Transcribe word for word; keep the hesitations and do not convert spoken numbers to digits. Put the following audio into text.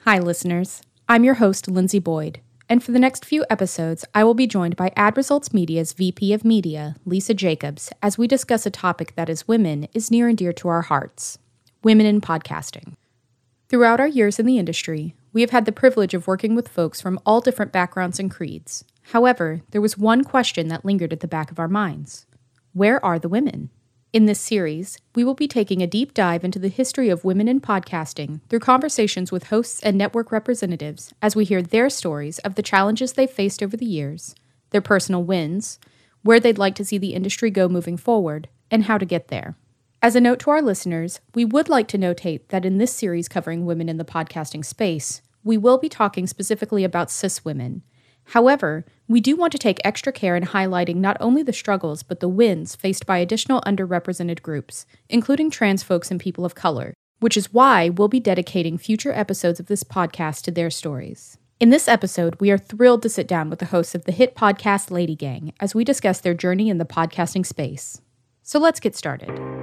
Hi, listeners. I'm your host, Lindsay Boyd, and for the next few episodes, I will be joined by Ad Results Media's V P of Media, Lisa Jacobs, as we discuss a topic that, as women, is near and dear to our hearts: women in podcasting. Throughout our years in the industry, we have had the privilege of working with folks from all different backgrounds and creeds. However, there was one question that lingered at the back of our minds: where are the women? In this series, we will be taking a deep dive into the history of women in podcasting through conversations with hosts and network representatives as we hear their stories of the challenges they've faced over the years, their personal wins, where they'd like to see the industry go moving forward, and how to get there. As a note to our listeners, we would like to notate that in this series covering women in the podcasting space, we will be talking specifically about cis women. However, we do want to take extra care in highlighting not only the struggles but the wins faced by additional underrepresented groups, including trans folks and people of color, which is why we'll be dedicating future episodes of this podcast to their stories. In this episode, we are thrilled to sit down with the hosts of the hit podcast Lady Gang as we discuss their journey in the podcasting space. So let's get started.